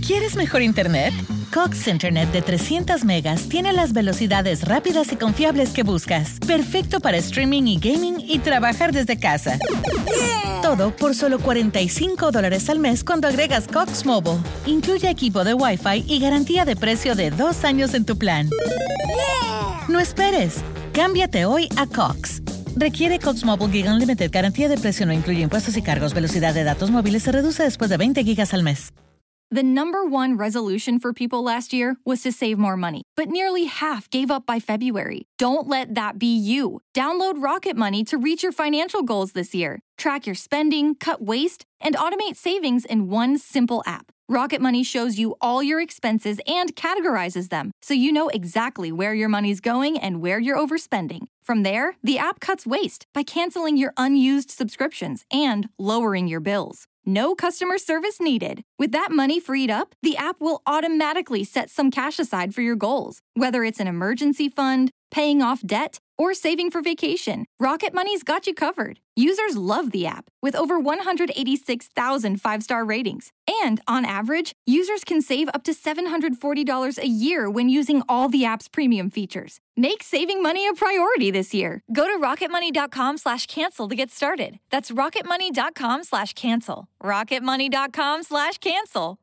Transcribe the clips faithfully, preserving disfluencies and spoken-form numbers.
¿Quieres mejor internet? Cox Internet de trescientos megas tiene las velocidades rápidas y confiables que buscas. Perfecto para streaming y gaming y trabajar desde casa. Yeah. Todo por solo cuarenta y cinco dólares al mes cuando agregas Cox Mobile. Incluye equipo de Wi-Fi y garantía de precio de dos años en tu plan. Yeah. No esperes. Cámbiate hoy a Cox. Requiere Cox Mobile Gig Unlimited. Garantía de precio no incluye impuestos y cargos. Velocidad de datos móviles se reduce después de veinte gigas al mes. The number one resolution for people last year was to save more money, but nearly half gave up by February. Don't let that be you. Download Rocket Money to reach your financial goals this year. Track your spending, cut waste, and automate savings in one simple app. Rocket Money shows you all your expenses and categorizes them, so you know exactly where your money's going and where you're overspending. From there, the app cuts waste by canceling your unused subscriptions and lowering your bills. No customer service needed. With that money freed up, the app will automatically set some cash aside for your goals. Whether it's an emergency fund, paying off debt, or saving for vacation, Rocket Money's got you covered. Users love the app, with over one hundred eighty-six thousand five-star ratings. And, on average, users can save up to seven hundred forty dollars a year when using all the app's premium features. Make saving money a priority this year. Go to rocketmoney.com slash cancel to get started. That's rocketmoney.com slash cancel. rocketmoney.com slash cancel.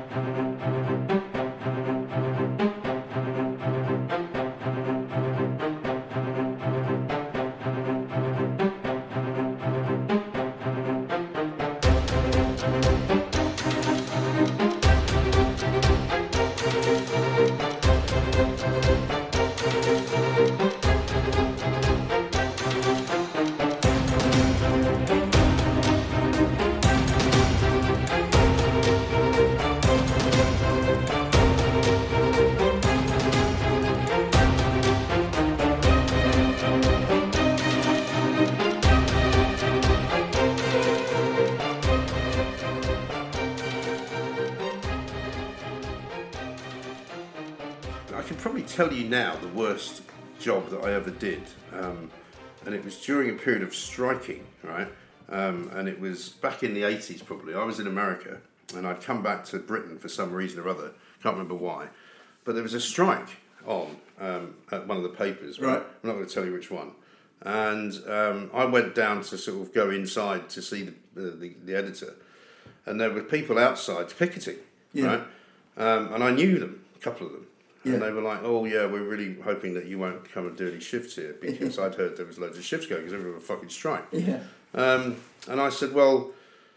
Tell you now the worst job that I ever did, um, and it was during a period of striking, right? Um, and it was back in the eighties probably. I was in America and I'd come back to Britain for some reason or other, can't remember why, but there was a strike on um, at one of the papers, right? I'm not going to tell you which one. And um, I went down to sort of go inside to see the, the, the editor, and there were people outside picketing, yeah. right? Um, and I knew them, a couple of them. And yeah. they were like, oh, yeah, we're really hoping that you won't come and do any shifts here, because I'd heard there was loads of shifts going because everyone would fucking strike. Yeah. Um, and I said, well,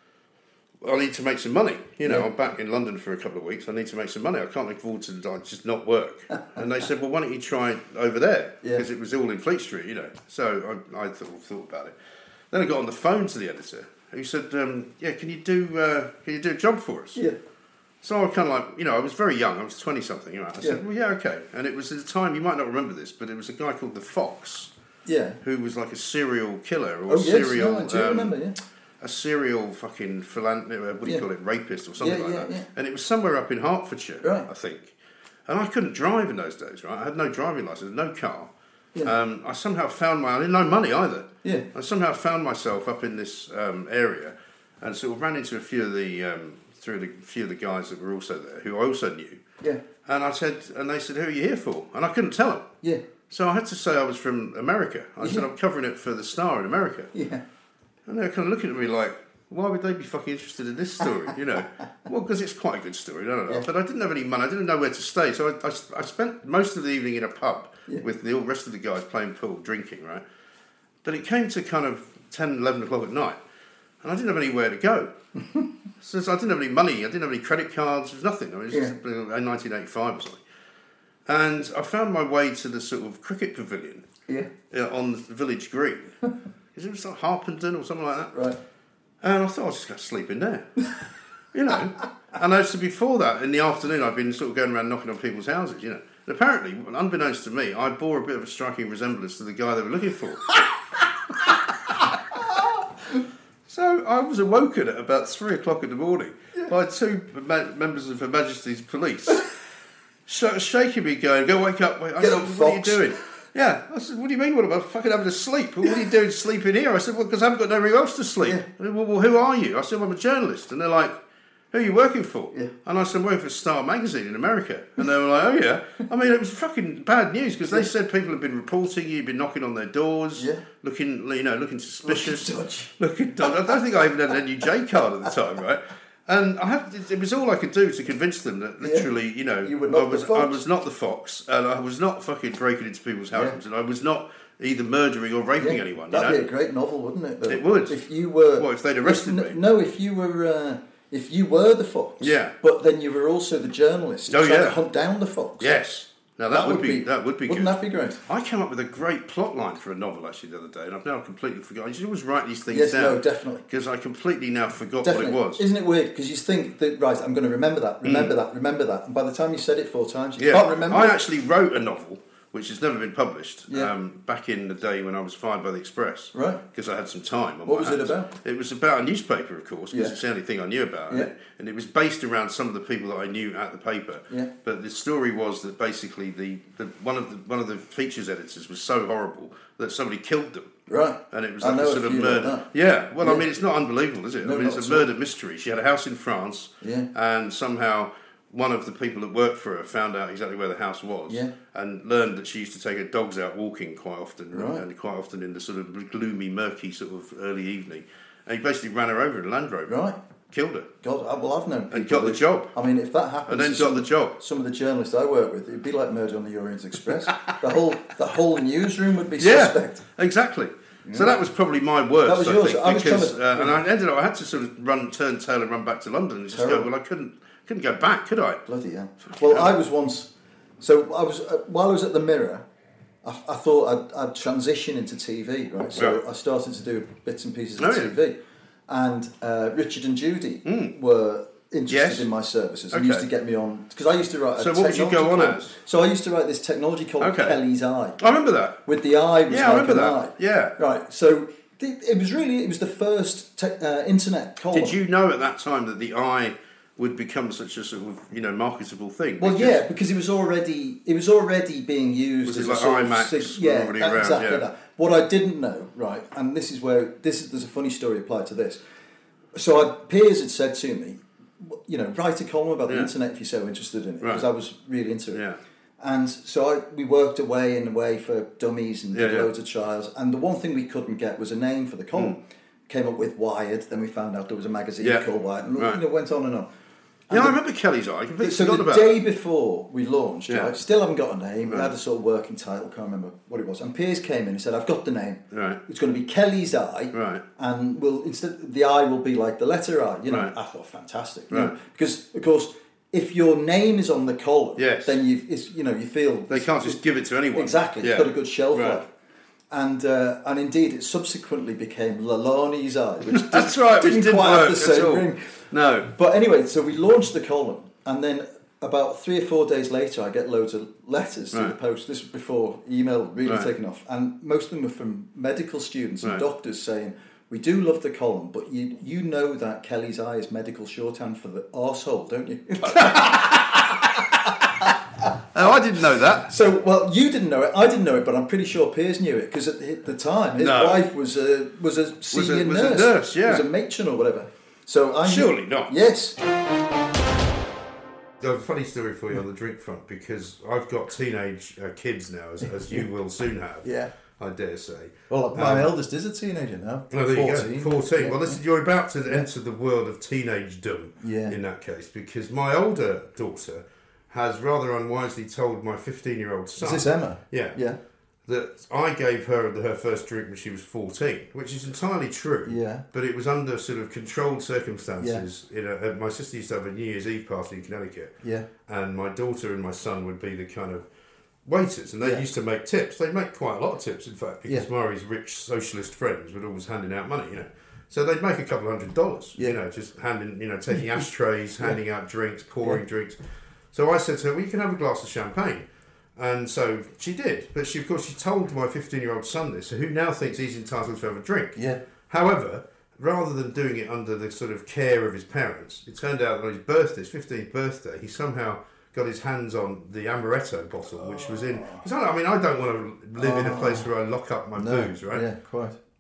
I need to make some money. You know, yeah. I'm back in London for a couple of weeks. I need to make some money. I can't afford to like, just not work. And they said, well, why don't you try over there? Because yeah. it was all in Fleet Street, you know. So I, I thought, thought about it. Then I got on the phone to the editor, who said, um, yeah, can you do uh, can you do a job for us? Yeah. So I kind of like, you know, I was very young. I was twenty-something. Right? I yeah. said, well, yeah, okay. And it was at the time, you might not remember this, but it was a guy called The Fox. Yeah. Who was like a serial killer or oh, a serial... Yes, no, I do um, remember, yeah. A serial fucking, philan- what do you yeah. call it, rapist or something yeah, like yeah, that. Yeah. And it was somewhere up in Hertfordshire, right. I think. And I couldn't drive in those days, right? I had no driving licence, no car. Yeah. Um, I somehow found my... I had no money either. Yeah. I somehow found myself up in this um, area and sort of ran into a few of the... Um, through the few of the guys that were also there, who I also knew. Yeah. And I said, and they said, who are you here for? And I couldn't tell them. Yeah. So I had to say I was from America. I yeah. said, I'm covering it for the Star in America. Yeah. And they were kind of looking at me like, why would they be fucking interested in this story? You know? Well, because it's quite a good story, I don't know. Yeah. But I didn't have any money. I didn't know where to stay. So I, I, I spent most of the evening in a pub yeah. with the rest of the guys playing pool, drinking, right? But it came to kind of ten, eleven o'clock at night. And I didn't have anywhere to go. So I didn't have any money. I didn't have any credit cards. There was nothing. I mean, it was yeah. just in nineteen eighty-five or something. And I found my way to the sort of cricket pavilion yeah. uh, on the village green. Because it was like Harpenden or something like that. Right. And I thought I was just going to sleep in there. You know. And I, so before that, in the afternoon, I'd been sort of going around knocking on people's houses, you know. And apparently, unbeknownst to me, I bore a bit of a striking resemblance to the guy they were looking for. So I was awoken at about three o'clock in the morning yeah. by two ma- members of Her Majesty's Police sh- shaking me, going, "Go wake up!" I Get said, up, "What Fox. are you doing?" Yeah, I said, "What do you mean? What am I fucking having to sleep? What are you doing sleeping here?" I said, "Well, because I haven't got nowhere else to sleep." Yeah. I said, well, well, who are you? I said, well, "I'm a journalist," and they're like, who are you working for? Yeah. And I said, I'm working for Star Magazine in America. And they were like, oh yeah. I mean, it was fucking bad news because they said people had been reporting you, been knocking on their doors, yeah. looking, you know, looking suspicious. Looking dodgy. Looking dodgy. I don't think I even had an N U J card at the time, right? And I had, it was all I could do to convince them that literally, yeah. you know, you were not I was the fox. I was not the fox, and I was not fucking breaking into people's houses, yeah. and I was not either murdering or raping yeah. anyone. That'd you know? be a great novel, wouldn't it? Though? It would. If you were, what if they'd arrested if, me? No, if you were, uh, if you were the fox. Yeah. But then you were also the journalist. Oh trying yeah. to hunt down the fox. Yes. Now that, that would, would be, be that would be wouldn't good. that be great? I came up with a great plot line for a novel actually the other day, and I've now completely forgotten. I should always write these things yes, down. no, definitely. Because I completely now forgot definitely. what it was. Isn't it weird? Because you think that right, I'm going to remember that, remember mm. that, remember that, and by the time you said it four times, you yeah. can't remember. I it. actually wrote a novel which has never been published. Yeah. Um, back in the day when I was fired by the Express, right? Because I had some time. On what my was hands. it about? It was about a newspaper, of course, because yeah. it's the only thing I knew about, yeah. it. And it was based around some of the people that I knew at the paper. Yeah. But the story was that basically the, the one of the one of the features editors was so horrible that somebody killed them. Right. And it was I like know a sort a of few murder. Like that. Yeah. Well, yeah. I mean, it's not unbelievable, is it? No, I mean, it's a murder mystery. She had a house in France. Yeah. And somehow one of the people that worked for her found out exactly where the house was, yeah. and learned that she used to take her dogs out walking quite often, right. and quite often in the sort of gloomy, murky sort of early evening. And he basically ran her over in a Land Rover, right? Killed her. God, I, well, I've known and got the job. I mean, if that happens, and then got some, the job. Some of the journalists I work with, it'd be like Murder on the Orient Express. the whole the whole newsroom would be yeah, suspect. Exactly. Yeah. So that was probably my worst. That was I yours. think, I was because, to, uh, yeah. and I ended up. I had to sort of run, turn tail, and run back to London, and just Terrible. go. Well, I couldn't. Couldn't go back, could I? Bloody hell. Well, I was once... So I was uh, while I was at the Mirror, I, I thought I'd, I'd transition into T V, right? So yeah. I started to do bits and pieces of oh, T V. Yeah. And uh, Richard and Judy mm. were interested yes. in my services and okay. used to get me on... Because I used to write a So what would you go on column. as? So I used to write this technology called okay. Kelly's Eye. I remember that. With the eye was yeah, like I remember an that. eye. Yeah. Right, so... It was really... It was the first te- uh, internet column. Did you know at that time that the eye would become such a sort of, you know, marketable thing? Well, yeah, because it was already it was already being used was as it like a sort IMAX of sig- yeah, already that, around, exactly yeah. that. What I didn't know, right, and this is where this is there's a funny story applied to this. So I, Piers had said to me, you know, write a column about the yeah. internet if you're so interested in it, because right. I was really into it. Yeah. And so I, we worked away and away for dummies and yeah, did yeah. loads of trials. And the one thing we couldn't get was a name for the column. Mm. Came up with Wired. Then we found out there was a magazine yeah. called Wired. And right. you know, went on and on. And yeah, the, I remember Kelly's Eye. I completely so forgot the about day it. before we launched, yeah. right, still haven't got a name. Right. We had a sort of working title. Can't remember what it was. And Piers came in and said, "I've got the name. Right. It's going to be Kelly's Eye. Right. And we'll instead the eye will be like the letter I. You know, right. I thought fantastic. Right. You know, because of course, if your name is on the column, yes. then you it's you know you feel they can't just give it to anyone. Exactly. Yeah. It's got a good shelf right. life. And uh, and indeed, it subsequently became Lalani's Eye, which that's right, didn't, which didn't quite work have the same at all. ring. No. But anyway, so we launched the column, and then about three or four days later, I get loads of letters right. through the post. This was before email really right. taken off, and most of them were from medical students and right. doctors saying, "We do love the column, but you you know that Kelly's Eye is medical shorthand for the arsehole, don't you?" Oh, I didn't know that. So, well, you didn't know it. I didn't know it, but I'm pretty sure Piers knew it because at the, at the time his no. wife was a was a senior was a, nurse. Was a nurse, yeah. Was a matron or whatever. So I surely knew, not. Yes. I have a funny story for you on the drink front because I've got teenage uh, kids now, as, as you will soon have. Yeah. I dare say. Well, my um, eldest is a teenager now. Oh, there fourteen. you go. fourteen. Yeah. Well, listen, you're about to enter the world of teenagedom yeah. in that case because my older daughter has rather unwisely told my fifteen-year-old son... Is this Emma? Yeah. Yeah. That I gave her her first drink when she was fourteen, which is entirely true. Yeah. But it was under sort of controlled circumstances. Yeah. In a, my sister used to have a New Year's Eve party in Connecticut. Yeah. And my daughter and my son would be the kind of waiters, and they yeah. used to make tips. They'd make quite a lot of tips, in fact, because yeah. Murray's rich socialist friends were always handing out money, you know. So they'd make a couple of hundred dollars, yeah. you know, just handing, you know, taking ashtrays, handing yeah. out drinks, pouring yeah. drinks. So I said to her, well, you can have a glass of champagne. And so she did. But she, of course, she told my fifteen-year-old son this, who now thinks he's entitled to have a drink. Yeah. However, rather than doing it under the sort of care of his parents, it turned out that on his birthday, his fifteenth birthday, he somehow got his hands on the amaretto bottle, which was in... Because I, I mean, I don't want to live oh. in a place where I lock up my no. booze, right? Yeah, quite.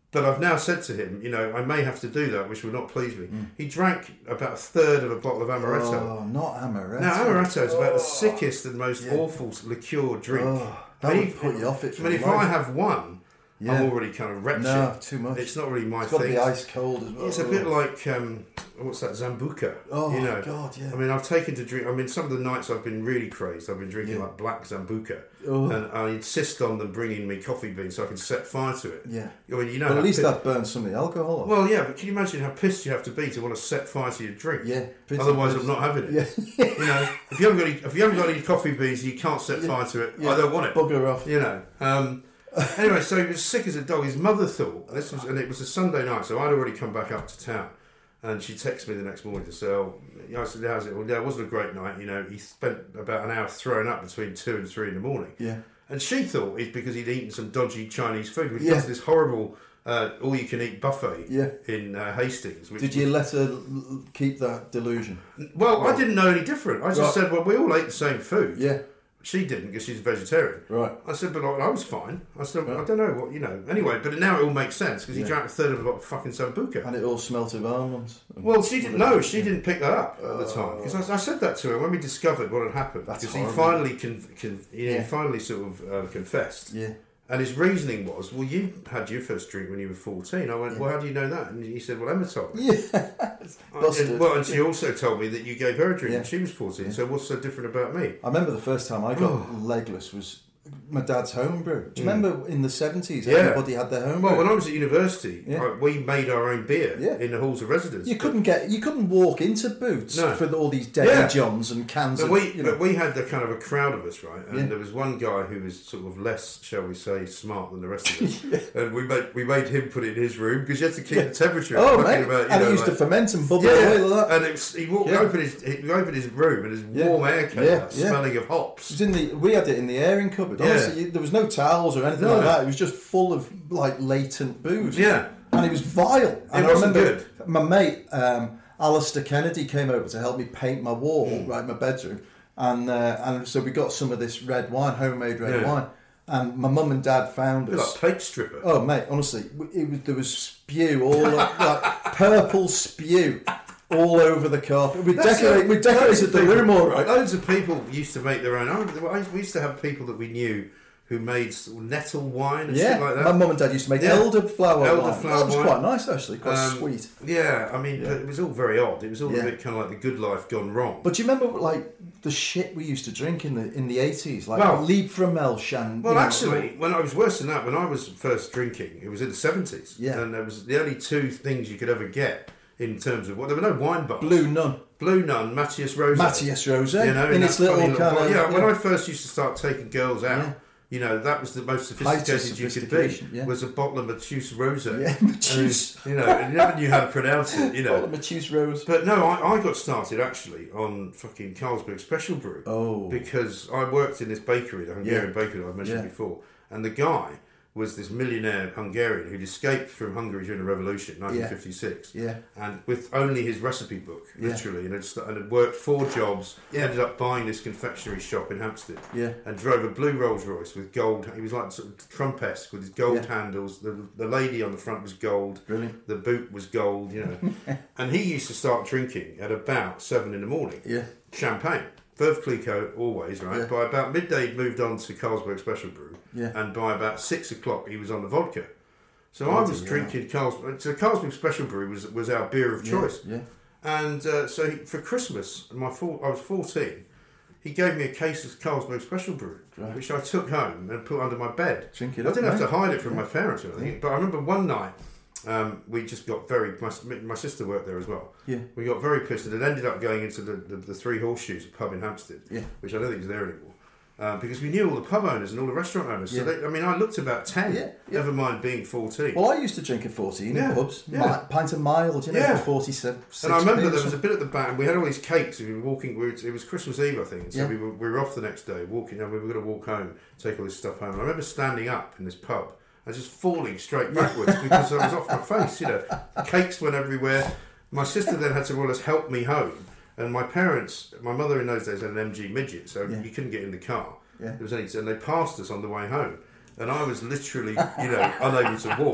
But I've now said to him, you know, I may have to do that, which will not please me. Mm. He drank about a third of a bottle of amaretto. Oh, not amaretto. Now, amaretto is oh. about the sickest and most yeah. awful liqueur drink. Oh, that would put you off it for I mean, if life. I have one, yeah. I'm already kind of wretched. No, too much. It's not really my it's thing. It's got to be ice cold as well. It's a bit like, um, what's that, Zambuca? Oh, you know? God, yeah. I mean, I've taken to drink, I mean, some of the nights I've been really crazed, I've been drinking yeah. like black Zambuca. Oh. And I insist on them bringing me coffee beans so I can set fire to it. Yeah. I mean, you know, but at least that burns some of the alcohol off. Well, yeah, but can you imagine how pissed you have to be to want to set fire to your drink? Yeah. Otherwise, I'm not having it. Yeah. You know, if you haven't got any, if you haven't got any coffee beans, you can't set yeah. fire to it. Yeah. I don't want it. Bugger off. You know. Um, anyway, so he was sick as a dog. His mother thought this was, and it was a Sunday night, so I'd already come back up to town. And she texted me the next morning to say, "Oh, I said, how's it? Well, yeah, it wasn't a great night. You know, he spent about an hour throwing up between two and three in the morning." Yeah. And she thought it's because he'd eaten some dodgy Chinese food. We yeah. got this horrible uh, all-you-can-eat buffet yeah. in uh, Hastings. Which Did you was, let her keep that delusion? Well, well, I didn't know any different. I just right. said, well, we all ate the same food. Yeah. She didn't because she's a vegetarian. Right. I said, but I, I was fine. I said, right. I don't know what, you know. Anyway, but now it all makes sense because yeah. he drank a third of a fucking Sambuca. And it all smelt of almonds. Well, she didn't know. She didn't pick that up at the time. Because I, I said that to her when we discovered what had happened. That's because horrible. he finally, con, con, you know, yeah. he finally sort of uh, confessed. Yeah. And his reasoning was, well, you had your first drink when you were fourteen. I went, yeah. well, how do you know that? And he said, well, Emma told me. Yeah. and, well, and she also told me that you gave her a drink yeah. when she was fourteen. Yeah. So what's so different about me? I remember the first time I got legless was my dad's homebrew. Do you mm. remember in the seventies, yeah. everybody had their homebrew? Well, when I was at university, yeah. I, we made our own beer yeah. in the halls of residence. You couldn't get, you couldn't walk into Boots no. for the, all these Dairy yeah. Johns and cans. But of, we, you know. but we had the kind of a crowd of us, right? And yeah. there was one guy who was sort of less, shall we say, smart than the rest of us. yeah. And we made we made him put it in his room because you had to keep yeah. the temperature. Oh, mate. About, you and know, he used like, to ferment and bubble yeah. away like that. And it was, he walked yeah. open his he opened his room and his yeah. warm air came yeah. out, yeah. smelling of hops. It was in the, we had it in the airing cupboard. Yeah. Honestly, there was no towels or anything no. like that. It was just full of like latent booze. Yeah. And it was vile. It and wasn't I remember good. My mate, um, Alistair Kennedy, came over to help me paint my wall, mm. right, my bedroom. And uh, and so we got some of this red wine, homemade red yeah. wine. And my mum and dad found us. Like plate stripper. Oh, mate, honestly, it was, there was spew all up, like purple spew all over the carpet. We decorate, we decorated the room all right. Loads of people used to make their own. I, we used to have people that we knew who made sort of nettle wine and yeah, shit like that. My mum and dad used to make yeah. elderflower Elder wine. Flower that was wine. quite nice, actually, quite um, sweet. Yeah, I mean, yeah. it was all very odd. It was all yeah. a bit kind of like the good life gone wrong. But do you remember, like, the shit we used to drink in the in the eighties? Like, well, Liebfraumilch and... Well, you know, actually, when I was worse than that, when I was first drinking, it was in the seventies. Yeah. And there was the only two things you could ever get in terms of... Well, there were no wine bars. Blue Nun. Blue Nun, Matthias Rosé. Matthias Rosé. You know, in, in its little kind little of... Yeah, yeah, when I first used to start taking girls out... Yeah. You know, that was the most sophisticated you could be, yeah. was a bottle of Matthias Rosé. Yeah, Matthias. You know, and you never knew how to pronounce it, you know. Bottle of Matthias Rose. But no, I, I got started actually on fucking Carlsberg Special Brew. Oh. Because I worked in this bakery, the Hungarian yeah. bakery that I've mentioned yeah. before, and the guy was this millionaire Hungarian who'd escaped from Hungary during the revolution, nineteen fifty-six. Yeah. And with only his recipe book, literally, yeah. and, had st- and had worked four jobs, yeah. ended up buying this confectionery shop in Hampstead. Yeah. And drove a blue Rolls Royce with gold. He was like sort of Trump-esque with his gold yeah. handles. The the lady on the front was gold. Brilliant. The boot was gold, you know. And he used to start drinking at about seven in the morning. Yeah. Champagne. Veuve Clicquot, always, right? Yeah. By about midday, he'd moved on to Carlsberg Special Brew. Yeah. And by about six o'clock, he was on the vodka. So oh, I was yeah. drinking Carlsberg. So Carlsberg Special Brew was was our beer of choice. Yeah. yeah. And uh, so he, for Christmas, my four, I was fourteen, he gave me a case of Carlsberg Special Brew, right. which I took home and put under my bed. Drink it I up, didn't mate. have to hide it from yeah. my parents or anything. Yeah. But I remember one night, um, we just got very... My, my sister worked there as well. Yeah. We got very pissed and it ended up going into the, the, the Three Horseshoes, a pub in Hampstead, yeah. which I don't think is there anymore. Um, because we knew all the pub owners and all the restaurant owners. Yeah. So they, I mean, I looked about ten, yeah, yeah. never mind being fourteen. Well, I used to drink at fourteen yeah. in pubs. Yeah. Mi- pint of mild, you know, yeah. for forty-seven. And I remember there was a bit at the back, and we had all these cakes. We were walking. We were, it was Christmas Eve, I think. And so yeah. we were we were off the next day, walking. And we were going to walk home, take all this stuff home. And I remember standing up in this pub and just falling straight backwards because I was off my face. You know, cakes went everywhere. My sister then had to more or less help me home, and my parents, my mother in those days had an M G midget, so yeah. you couldn't get in the car. Yeah. There was only, and they passed us on the way home, and I was literally, you know, unable to walk.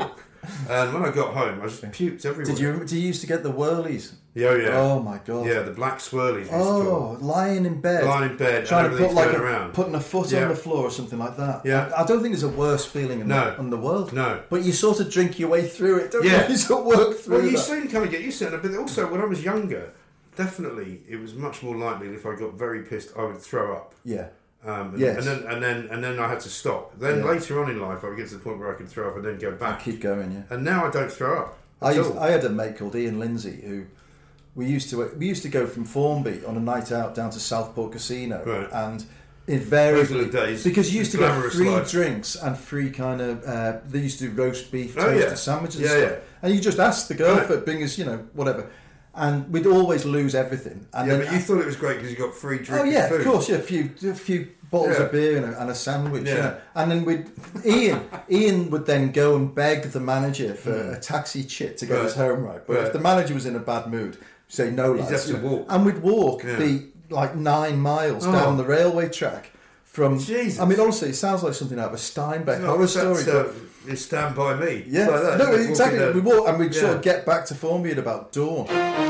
And when I got home, I just puked everywhere. Did you? Did you used to get the whirlies? Yeah, yeah. Oh my god. Yeah, the black swirlies. Oh, lying in bed, lying in bed, trying to put like a, around. putting a foot yeah. on the floor or something like that. Yeah. I, I don't think there's a worse feeling in, no. the, in the world. No. But you sort of drink your way through it, don't yeah. you? You sort of work through. Well, you that. soon kind of get used to it. But also, when I was younger, definitely it was much more likely that if I got very pissed, I would throw up. Yeah. Um, and, yes. and then and then and then I had to stop. Then yeah. later on in life, I would get to the point where I could throw up and then go back. I keep going, yeah. And now I don't throw up. I used, I had a mate called Ian Lindsay who we used to we used to go from Formby on a night out down to Southport Casino, right. and invariably Those are the days, because you used to get free life. drinks and free kind of uh, they used to do roast beef, oh, toasted yeah. sandwiches, yeah, and stuff, yeah. and you just asked the girl right. for bring us, you know, whatever. And we'd always lose everything. And yeah, then, but you thought it was great because you got free drink. Oh yeah, and food. of course, yeah, a few, a few bottles yeah. of beer and a, and a sandwich. Yeah. You know? And then we'd Ian, Ian would then go and beg the manager for mm. a taxi chit to get right. us home right. But right. if the manager was in a bad mood, say no, You'd lads. have to walk. And we'd walk yeah. the like nine miles oh. down the railway track. From, Jesus. I mean, honestly, it sounds like something out of a Steinbeck no, horror story. Uh, it's Stand By Me. Yeah, like that, no, exactly. We walk and we'd yeah. sort of get back to Formby at about dawn.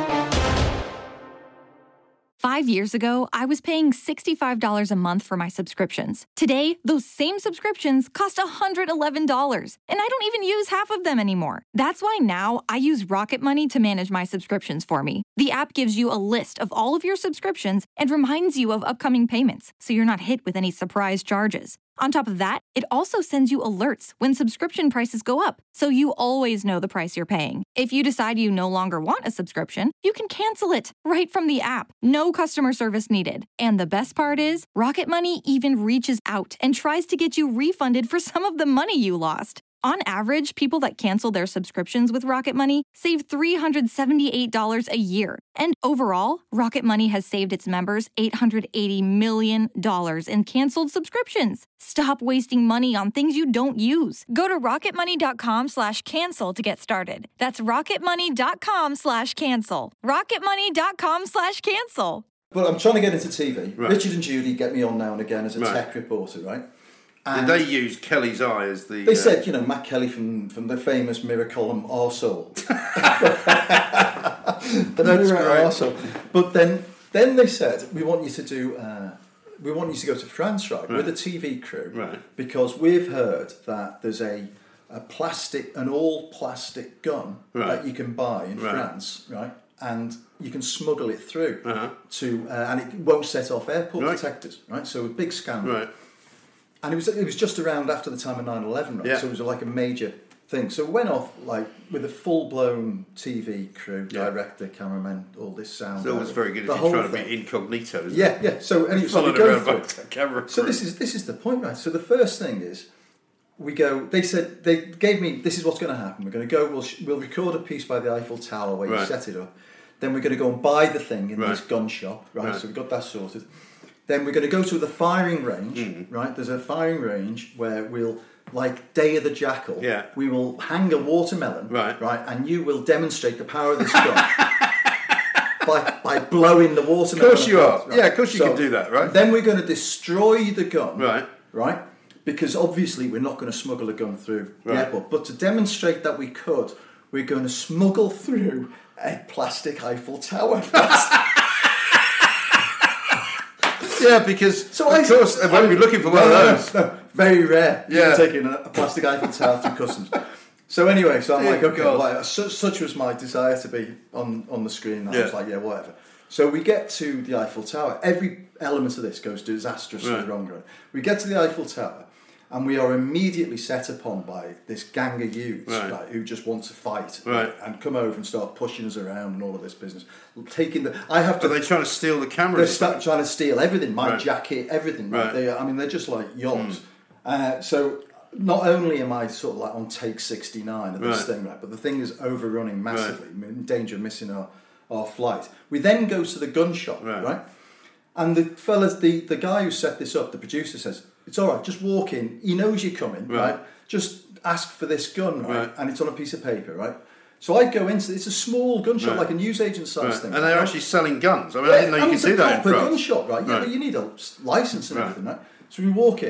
Five years ago, I was paying sixty-five dollars a month for my subscriptions. Today, those same subscriptions cost one hundred eleven dollars, and I don't even use half of them anymore. That's why now I use Rocket Money to manage my subscriptions for me. The app gives you a list of all of your subscriptions and reminds you of upcoming payments, so you're not hit with any surprise charges. On top of that, it also sends you alerts when subscription prices go up, so you always know the price you're paying. If you decide you no longer want a subscription, you can cancel it right from the app. No customer service needed. And the best part is, Rocket Money even reaches out and tries to get you refunded for some of the money you lost. On average, people that cancel their subscriptions with Rocket Money save three hundred seventy-eight dollars a year. And overall, Rocket Money has saved its members eight hundred eighty million dollars in canceled subscriptions. Stop wasting money on things you don't use. Go to rocketmoney.com slash cancel to get started. That's rocketmoney.com slash cancel. rocketmoney.com slash cancel. But I'm trying to get into T V. Right. Richard and Judy get me on now and again as a right. tech reporter, right? And Did they use Kelly's Eye as the... They uh, said, you know, Matt Kelly from, from the famous Mirror column Arsehole. the That's Mirror great. Arsehole. But then then they said, we want you to do... Uh, we want you to go to France, right, right. with a T V crew. Right. Because we've heard that there's a, a plastic, an all-plastic gun right. that you can buy in right. France, right? And you can smuggle it through uh-huh. to... Uh, and it won't set off airport right. detectors, right? So a big scandal. Right. And it was it was just around after the time of nine eleven, right? Yeah. So it was like a major thing. So it went off like with a full blown T V crew, yeah. director, cameraman, all this sound. So it was very good if the you're whole trying thing. to be incognito, isn't Yeah, it? yeah. So and it's like we Followed go around by through. the camera So crew. this is this is the point, right? So the first thing is we go. They said they gave me this is what's going to happen. We're going to go. We'll sh- we'll record a piece by the Eiffel Tower where right. you set it up. Then we're going to go and buy the thing in right. this gun shop, right? right? So we've got that sorted. Then we're going to go to the firing range, mm. right? There's a firing range where we'll, like Day of the Jackal, yeah. we will hang a watermelon, right. right? And you will demonstrate the power of this gun by, by blowing the watermelon. Of course you apart, are. right? Yeah, of course you so can do that, right? Then we're going to destroy the gun, right? Right? Because obviously we're not going to smuggle a gun through the right. airport. But to demonstrate that we could, we're going to smuggle through a plastic Eiffel Tower. Yeah, because so of I, course I won't be looking for one no, of those. No, no, very rare. Yeah, You're taking a, a plastic Eiffel Tower through customs. So anyway, so I'm Dear like, okay, God. well, such, such was my desire to be on, on the screen. I yeah. was like, yeah, whatever. So we get to the Eiffel Tower. Every element of this goes disastrously right. wrong. Right? We get to the Eiffel Tower, and we are immediately set upon by this gang of youths right. right, who just want to fight right. and come over and start pushing us around and all of this business. Taking the, I have to. Are they trying to steal the camera? They're start trying to steal everything. My right. jacket, everything. Right. Right. They, I mean, they're just like yobs. Mm. Uh, so not only am I sort of like on take sixty-nine of this right. thing, right, but the thing is overrunning massively, right. in danger of missing our, our flight. We then go to the gun shop, right? right? And the fellas, the, the guy who set this up, the producer says, it's all right, just walk in. He knows you're coming, right? right? Just ask for this gun, right? right? And it's on a piece of paper, right? So I go into, it's a small gun shop, right. like a newsagent size right. thing. And they're right? actually selling guns. I mean, yeah, I didn't know you could do that in it's a proper France. gun shop, right? Yeah, right. but you need a license and right. everything, right? So we walk in,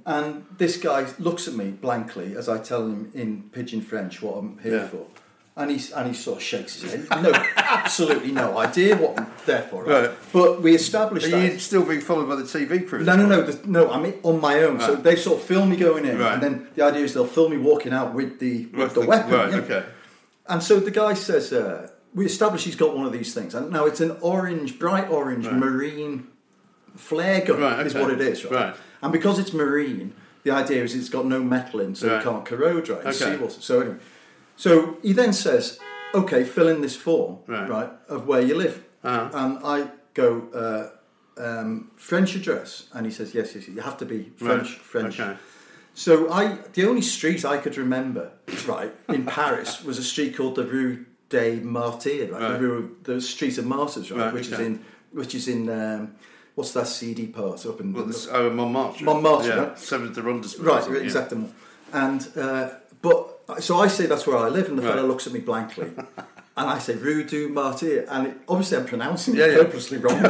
And this guy looks at me blankly as I tell him in pidgin French what I'm here yeah. for. And he, and he sort of shakes his head. No, absolutely no idea what I'm there for. Right? Right. But we established Are that. you still being followed by the T V crew? No, no, no. The, no, I'm on my own. Right. So they sort of film me going in. Right. And then the idea is they'll film me walking out with the, with With the, the weapon. Right, you know? okay. And so the guy says, uh, we established he's got one of these things. And now it's an orange, bright orange right. marine flare gun right, okay. is what it is. Right? right. And because it's marine, the idea is it's got no metal in, so right. it can't corrode, right? Okay. Seawater. So anyway, so he then says, okay, fill in this form, right, right of where you live. Uh-huh. And I go, uh, um, French address. And he says, yes, yes, you have to be French, right. French. Okay. So I, the only street I could remember, right, in Paris was a street called the Rue des Martyrs, right? right. The, Rue, the Street of Martyrs, right, right which okay. is in, which is in, um, what's that seedy part up in? Well, this, oh, Montmartre. Montmartre, yeah. right? Seventh arrondissement. Right, yeah. exactly. And uh, but so I say that's where I live, and the right. fellow looks at me blankly, and I say Rue du Martyr, and it, obviously I'm pronouncing yeah, it yeah. purposely wrong.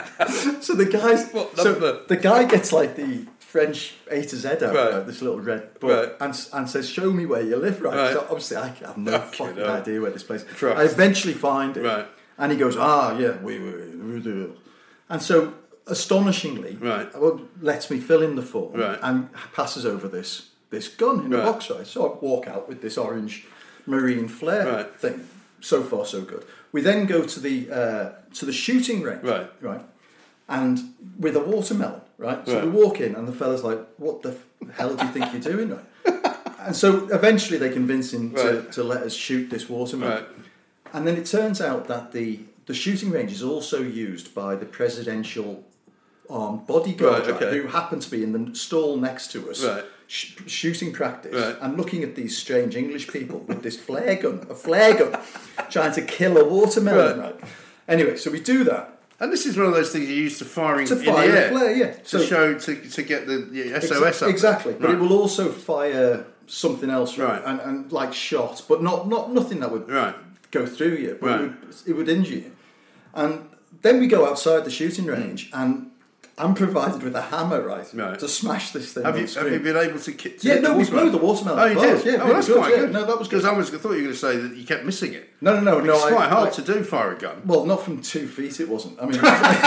So the guys, so the guy gets like the French A to Z out, right. right, this little red book, right. and and says, "Show me where you live." Right. right. So obviously I have no Fucking fucking hell. idea where this place. is. Christ. I eventually find it, right. and he goes, "Ah, yeah, we we Rue du," and so astonishingly, right. lets me fill in the form right. and passes over this this gun in right. a box, right? So I walk out with this orange marine flare right. thing. So far, so good. We then go to the uh, to the shooting range, right? Right, and with a watermelon, right? So right. we walk in, and the fella's like, "What the hell do you think you're doing?" Right? And so eventually they convince him right. to, to let us shoot this watermelon. Right. And then it turns out that the the shooting range is also used by the presidential armed bodyguard, right, okay. right, who happened to be in the stall next to us, right. sh- shooting practice, right. and looking at these strange English people with this flare gun, a flare gun, trying to kill a watermelon. Right. right. Anyway, so we do that. And this is one of those things you use to firing to in fire the air, a flare, yeah, to so, show to to get the, the S O S exa- up. Exactly, but right. it will also fire something else, right, right. And, and like shots, but not not nothing that would right. go through you, but right. it, would, it would injure you. And then we go outside the shooting range, mm. and I'm provided with a hammer, right, right. to smash this thing. Have on you screen. have you been able to? Ki- to yeah, hit no, the we blew the watermelon. Oh, you apart. did. Yeah, oh, really that's good. quite yeah, good. No, that was because good. I was I thought you were going to say that you kept missing it. No, no, no, no. It's quite I, hard I, to do fire a gun. Well, not from two feet. It wasn't. I mean.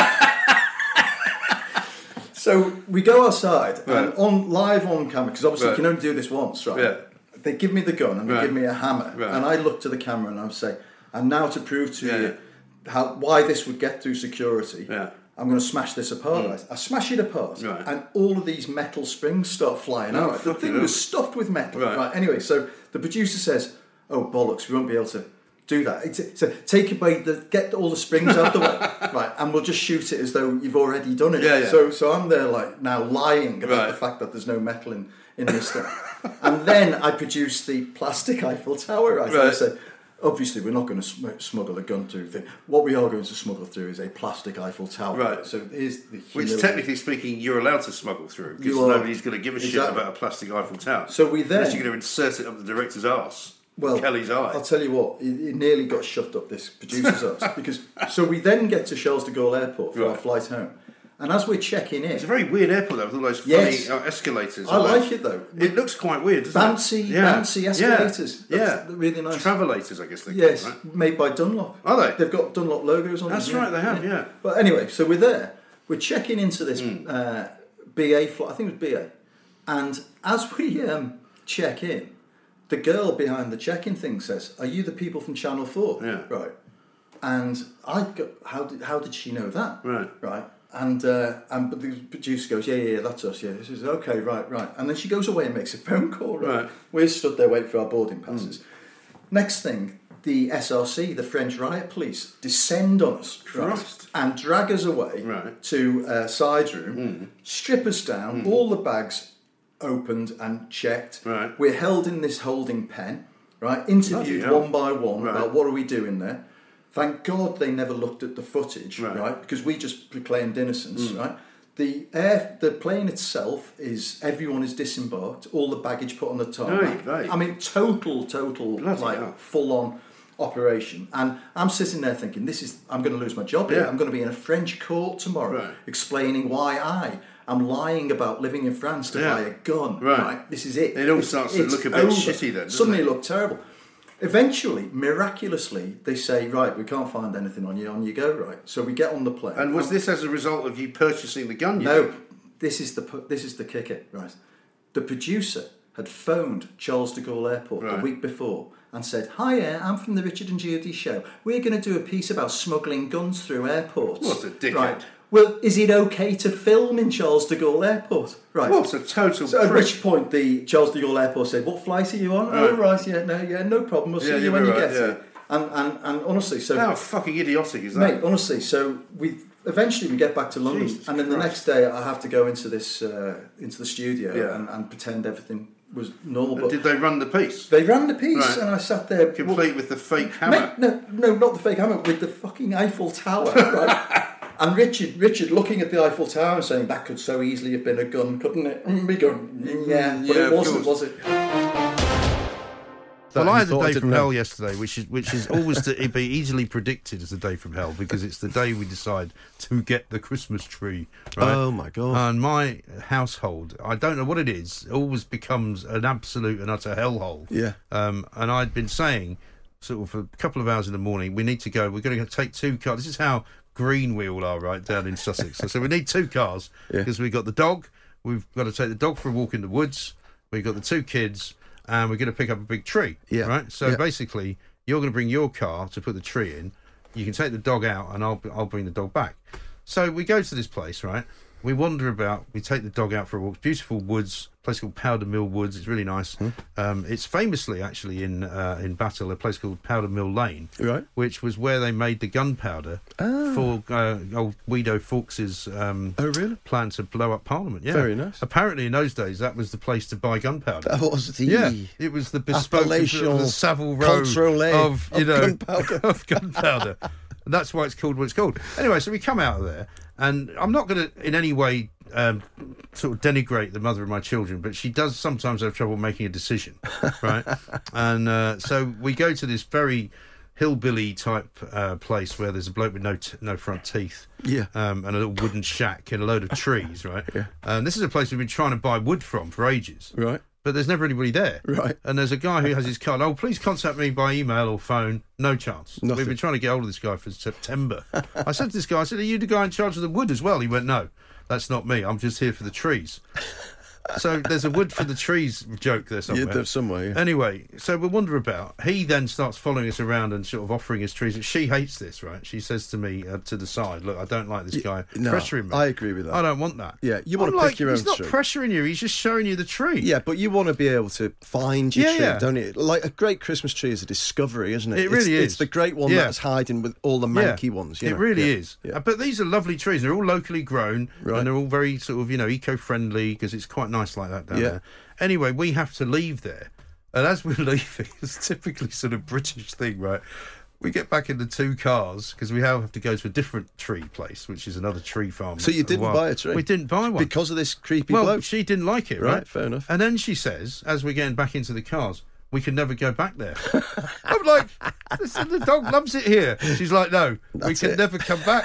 So we go outside right. and on live on camera, because obviously right. you can only do this once, right? Yeah. They give me the gun and they right. give me a hammer, right. and I look to the camera and I say, and now to prove to yeah. you how why this would get through security, yeah. I'm going to smash this apart. Mm. Right? I smash it apart, right. and all of these metal springs start flying oh, out. The thing hell. was stuffed with metal. Right. right? Anyway, so the producer says, "Oh bollocks, we won't be able to do that. It's, so take away the get all the springs out the way, right? And we'll just shoot it as though you've already done it." Yeah, yeah. So, so I'm there like now lying about right. the fact that there's no metal in in this thing, and then I produce the plastic Eiffel Tower. Right? right. And I said, obviously, we're not going to sm- smuggle a gun through the thing. What we are going to smuggle through is a plastic Eiffel Tower. Right. So here's the Which, humility. technically speaking, you're allowed to smuggle through because You are. nobody's going to give a Exactly. shit about a plastic Eiffel Tower. So we then Unless you're going to insert it up the director's arse. Well, Kelly's eye. I'll tell you what, it, it nearly got shoved up this producer's arse because so we then get to Charles de Gaulle Airport for right. our flight home, and as we're checking in, It's a very weird airport though, with all those funny Yes. uh, escalators. I All like those. it though. It looks quite weird, doesn't Bouncy, it? Yeah. bouncy escalators. Yeah, That's yeah. really nice. Travelators, I guess they Yes, call them, right? made by Dunlop. Are they? They've got Dunlop logos on That's them. right, they have, yeah. But anyway, so we're there. We're checking into this Mm. uh, B A flight. I think it was B A. And as we um, check in, the girl behind the check-in thing says, "Are you the people from Channel four?" Yeah. Right. And I go, how did how did she know that? Right. Right. And uh, and but the producer goes, yeah, yeah, yeah, that's us, yeah. She says, okay, right, right. And then she goes away and makes a phone call. Right. Right. We're stood there waiting for our boarding passes. Mm. Next thing, the S R C, the French riot police, descend on us, right, and drag us away right. to a side room, mm. strip us down, mm. all the bags opened and checked. Right. We're held in this holding pen, right, interviewed Bloody one by one right. about what are we doing there. Thank God they never looked at the footage, right? right because we just proclaimed innocence, mm. right? The air, the plane itself is everyone is disembarked, all the baggage put on the tarmac. Right, right. I mean, total, total, Bloody like hell. full on operation, and I'm sitting there thinking, "This is I'm going to lose my job here. Yeah. I'm going to be in a French court tomorrow, Right. explaining why I am lying about living in France to Yeah. buy a gun. Right. Right? This is it. It all It's- starts to it's look a bit over. shitty then, doesn't Suddenly it? it looked terrible. Eventually, miraculously, they say, "Right, we can't find anything on you. On you go." Right. So we get on the plane. And was this as a result of you purchasing the gun? You No, think? this is the pu- this is the kicker, right? The producer had phoned Charles de Gaulle Airport Right. the week before and said, "Hiya, I'm from the Richard and Judy show. We're going to do a piece about smuggling guns through airports." What a dickhead. Right. Well, is it okay to film in Charles de Gaulle Airport? Right. What a total So at prick. which point the Charles de Gaulle Airport said, "What flight are you on?" Right. "Oh, right, yeah, no, yeah, no problem. We'll Yeah, see you you'll when be you right, get yeah. here." And, and, and honestly, so... How fucking idiotic is that? Mate, honestly, so we eventually we get back to London, Jesus and then the Christ. next day I have to go into this uh, into the studio Yeah. and, and pretend everything was normal. But Did they run the piece? they ran the piece, Right. and I sat there, Complete with the fake well, hammer. mate, no, no, not the fake hammer, with the fucking Eiffel Tower, right? And Richard, Richard looking at the Eiffel Tower and saying, "That could so easily have been a gun, couldn't it?" And we go, "Yeah, but Yeah, it of wasn't, course. was it?" Well, you I had the thought I day didn't from know. hell yesterday, which is which is always to be easily predicted as the day from hell because it's the day we decide to get the Christmas tree. Right? Oh, my God. And my household, I don't know what it is, always becomes an absolute and utter hellhole. Yeah. Um, and I'd been saying, sort of for a couple of hours in the morning, we need to go. We're going to take two cars. This is how green we all are, right down in Sussex. So, so we need two cars Yeah. because we've got the dog. We've got to take the dog for a walk in the woods. We've got the two kids. And we're going to pick up a big tree, Yeah. right? So Yeah. basically, you're going to bring your car to put the tree in. You can take the dog out, and I'll I'll bring the dog back. So we go to this place, right? We wander about. We take the dog out for a walk. Beautiful woods, a place called Powder Mill Woods. It's really nice. Hmm. Um, it's famously actually in uh, in Battle, a place called Powder Mill Lane, Right. which was where they made the gunpowder Ah. for uh, old Guido Fawkes's um, Oh, really? plan to blow up Parliament. Yeah, Very nice. Apparently, in those days, that was the place to buy gunpowder. That was the Yeah, it was the bespoke, Appalachian the Savile Row cultural lane of you of know gunpowder. of gunpowder. And that's why it's called what it's called. Anyway, so we come out of there, and I'm not going to in any way um, sort of denigrate the mother of my children, but she does sometimes have trouble making a decision, right? And uh, so we go to this very hillbilly type uh, place where there's a bloke with no t- no front teeth, Yeah. um, and a little wooden shack and a load of trees, right? Yeah. And this is a place we've been trying to buy wood from for ages. Right. But there's never anybody there. Right. And there's a guy who has his card. Oh, please contact me by email or phone. No chance. Nothing. We've been trying to get hold of this guy for September. I said to this guy, I said, "Are you the guy in charge of the wood as well?" He went, "No, that's not me. I'm just here for the trees." So there's a wood for the trees joke there somewhere. Yeah, there's somewhere, yeah. Anyway, so we wander about. He then starts following us around and sort of offering us trees. She hates this, right? She says to me uh, to the side, "Look, I don't like this guy no, pressuring me. I agree with that. I don't want that." Yeah, you wanna I'm pick like, your he's own not tree. pressuring you. He's just showing you the tree. Yeah, but you want to be able to find your Yeah, tree, yeah. don't you? Like a great Christmas tree is a discovery, isn't it? It really it's, is. It's the great one Yeah. that's hiding with all the manky ones. You it know? really Yeah, is. yeah. Uh, But these are lovely trees. They're all locally grown, Right. and they're all very sort of you know eco-friendly because it's quite nice like that down Yeah. there. Anyway, we have to leave there, and as we're leaving, it's typically sort of British thing, right? We get back in the two cars because we have to go to a different tree place, which is another tree farm. So you didn't Well, buy a tree? We didn't buy one Because of this creepy well, bloke. she didn't like it, right? Right, fair enough. And then she says, as we're getting back into the cars, we can never go back there. I'm like, listen, the dog loves it here. She's like, no, we That's can it. never come back.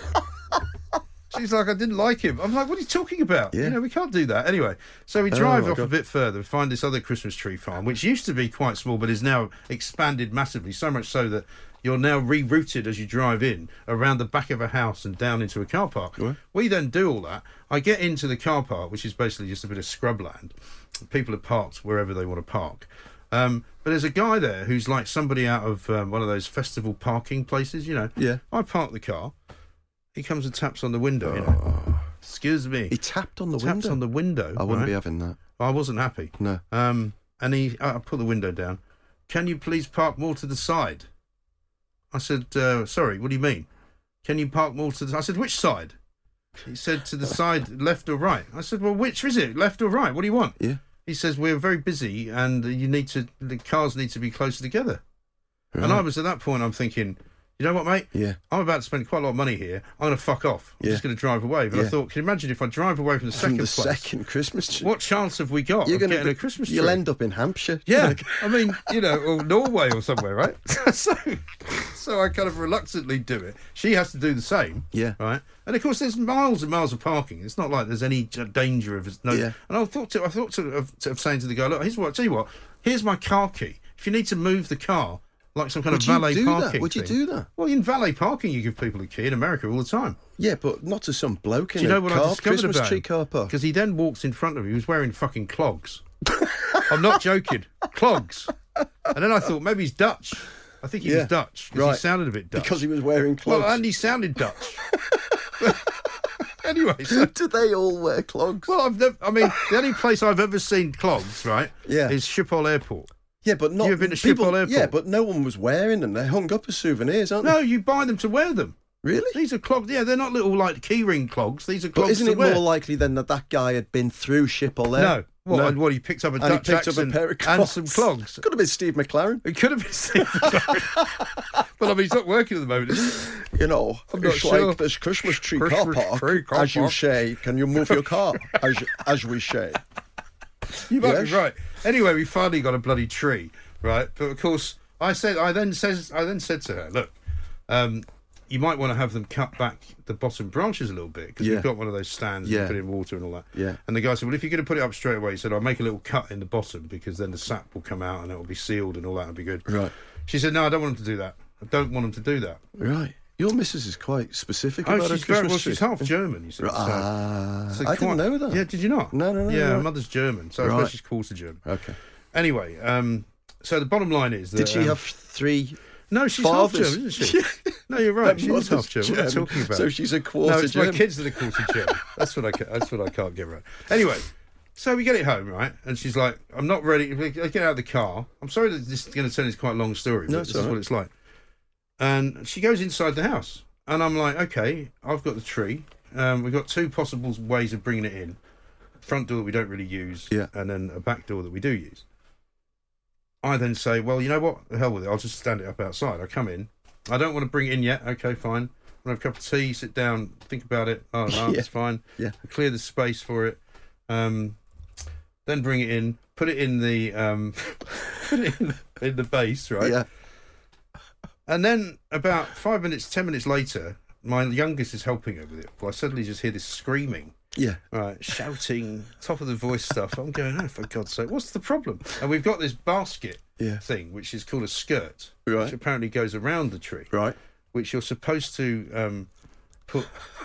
She's like, I didn't like him. I'm like, what are you talking about? Yeah. You know, we can't do that. Anyway, so we drive my off a God. bit further, find this other Christmas tree farm, which used to be quite small, but is now expanded massively, so much so that you're now rerouted as you drive in around the back of a house and down into a car park. Right. We then do all that. I get into the car park, which is basically just a bit of scrubland. People are parked wherever they want to park. Um, but there's a guy there who's like somebody out of um, one of those festival parking places, you know. Yeah. I park the car. He comes and taps on the window, you know. Excuse me. He tapped on the taps window. on the window. I wouldn't right? be having that. I wasn't happy. No. Um, and he, I I put the window down. Can you please park more to the side? I said, uh, sorry, what do you mean? Can you park more to the I said, which side? He said, to the side, left or right. I said, well, which is it, left or right? What do you want? Yeah. He says, we're very busy and you need to, the cars need to be closer together. Right. And I was at that point, I'm thinking, you know what, mate? Yeah. I'm about to spend quite a lot of money here. I'm going to fuck off. I'm Yeah. just going to drive away. But I Yeah. thought, can you imagine if I drive away from the From second the place? second Christmas tree. What chance have we got You're of gonna getting be- a Christmas tree? You'll end up in Hampshire. Yeah, I mean, you know, or Norway or somewhere, right? so, so I kind of reluctantly do it. She has to do the same. Yeah. Right. And of course, there's miles and miles of parking. It's not like there's any j- danger of no. Yeah. And I thought, to, I thought to, of, to, of saying to the guy, look, here's what. Tell you what. Here's my car key. If you need to move the car, like some kind Would of you valet do parking. that? Would you thing. do that? Well, in valet parking, you give people a key in America all the time. Yeah, but not to some bloke in Do you know a what car, I discovered Christmas about tree car park. Because he then walks in front of me. He was wearing fucking clogs. I'm not joking. Clogs. And then I thought maybe he's Dutch. I think he Yeah, was Dutch because right. he sounded a bit Dutch. Because he was wearing clogs. Well, and he sounded Dutch. Anyway, so, Do they all wear clogs? well, I've never, I mean, the only place I've ever seen clogs, right, Yeah. is Schiphol Airport. yeah, but not. You have been to people, Schiphol Airport? Yeah, but no one was wearing them. They're hung up as souvenirs, aren't No, you buy them to wear them. they? Really? These are clogs. Yeah, they're not little like keyring clogs. These are But clogs isn't to it wear. more likely then that that guy had been through Schiphol there? No. What, No. and what, he picked up a And he Dutch picked up a accent pair of and clogs. some clogs. Could have been Steve McLaren. It could have been Steve McLaren. Well, I mean, he's not working at the moment, is he? You know, I'm not it's sure. like this Christmas tree Christmas car park. tree car as you park. say, can you move your car? as, as we say. You might Yes. be right. Anyway, we finally got a bloody tree, right? But of course, I said, I then says, I then said to her, look, um, you might want to have them cut back the bottom branches a little bit because Yeah. we've got one of those stands Yeah. you put in water and all that. Yeah. And the guy said, well, if you're going to put it up straight away, he said, I'll make a little cut in the bottom because then the sap will come out and it will be sealed and all that will be good. Right. She said, no, I don't want them to do that. I don't want them to do that. Right. Your missus is quite specific Oh, about her she's very, Christmas well, tree. she's half German, you see. so- Ah, so I quite- didn't know that. Yeah, did you not? No, no, no, Yeah, no. her mother's German, so I Right. suppose she's quarter German. Okay. Anyway, um, so the bottom line is that... Did she um, have three No, she's fathers? half German, isn't she? No, you're right. Her She is mother's half German. What are you German, talking about? so she's a quarter No, it's German. my kids that are quarter German. That's what I. ca- That's what I can't get right. Anyway, so we get it home, right? And she's like, "I'm not ready." We get out of the car. I'm sorry that this is going to turn into quite a long story, but No, this it's is all right. what it's like. And she goes inside the house, and I'm like, "Okay, I've got the tree. Um, we've got two possible ways of bringing it in: front door that we don't really use, Yeah. and then a back door that we do use." I then say, well, you know what? The hell with it. I'll just stand it up outside. I come in. I don't want to bring it in yet. Okay, fine. I'll have a cup of tea, sit down, think about it. Oh, no, Yeah. it's fine. Yeah. Clear the space for it. Um, then bring it in. Put it in the um, put it in, in the base, right? Yeah. And then about five minutes, ten minutes later, my youngest is helping her with it. Well, I suddenly just hear this screaming. Yeah. Right, shouting, top of the voice stuff. I'm going, oh, for God's sake, what's the problem? And we've got this basket Yeah. thing, which is called a skirt, Right. which apparently goes around the tree, Right. which you're supposed to um, put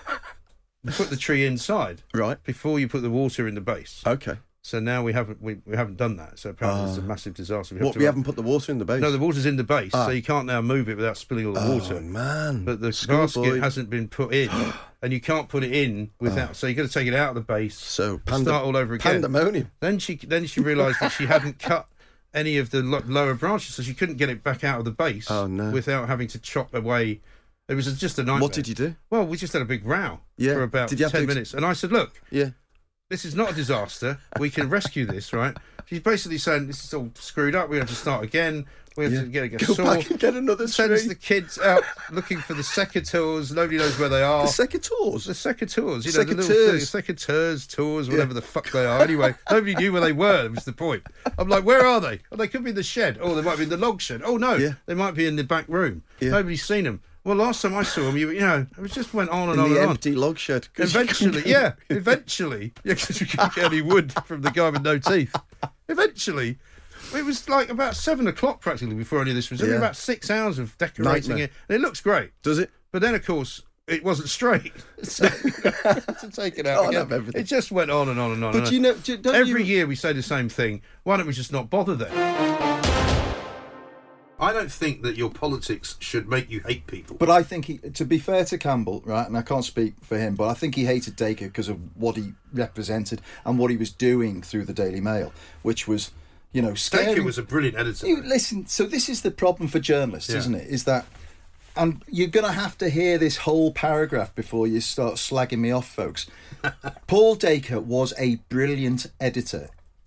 put the tree inside Right. before you put the water in the base. Okay. So now we haven't we, we haven't done that. So apparently it's a massive disaster. We have What, to we haven't put the water in the base? No, the water's in the base, Ah. so you can't now move it without spilling all the Oh, water. man. But the Schoolboy. basket hasn't been put in, and you can't put it in without. So you've got to take it out of the base. So, panda- start all over again. pandemonium. Then she then she realised that she hadn't cut any of the lo- lower branches, so she couldn't get it back out of the base. Oh, no. Without having to chop away. It was just a nightmare. What did you do? Well, we just had a big row Yeah. for about Did you have ten to ex- minutes, and I said, "Look, Yeah. this is not a disaster. We can rescue this, right?" She's basically saying this is all screwed up. We have to start again. We have Yeah. to get, get a Go saw. back and get another Sends tree. the kids out looking for the secateurs. Nobody knows where they are. The secateurs. The secateurs, you know, the little Secateurs. thing, secateurs, tours, whatever the fuck they are. Anyway, nobody knew where they were. Was the point? I'm like, where are they? Oh, they could be in the shed. Oh, they might be in the log shed. Oh no, Yeah. they might be in the back room. Yeah. Nobody's seen them. Well, last time I saw them, you, you know, it was just went on and In on the and on. empty log shed. 'Cause you Eventually, couldn't- yeah, eventually, yeah, because we couldn't get any wood from the guy with no teeth. Eventually, it was like about seven o'clock practically before any of this was. Only Yeah. about six hours of decorating Nightmare. it, and it looks great. Does it? But then, of course, it wasn't straight. So to take it out Can't again. have everything. It just went on and on and on. But and do you on. know, do, don't Every you... year we say the same thing. Why don't we just not bother then? I don't think that your politics should make you hate people. But I think, he, to be fair to Campbell, right, and I can't speak for him, but I think he hated Dacre because of what he represented and what he was doing through the Daily Mail, which was, you know, scary. Dacre was a brilliant editor. You, listen, so this is the problem for journalists, Yeah. isn't it? Is that, and you're going to have to hear this whole paragraph before you start slagging me off, folks. Paul Dacre was a brilliant editor.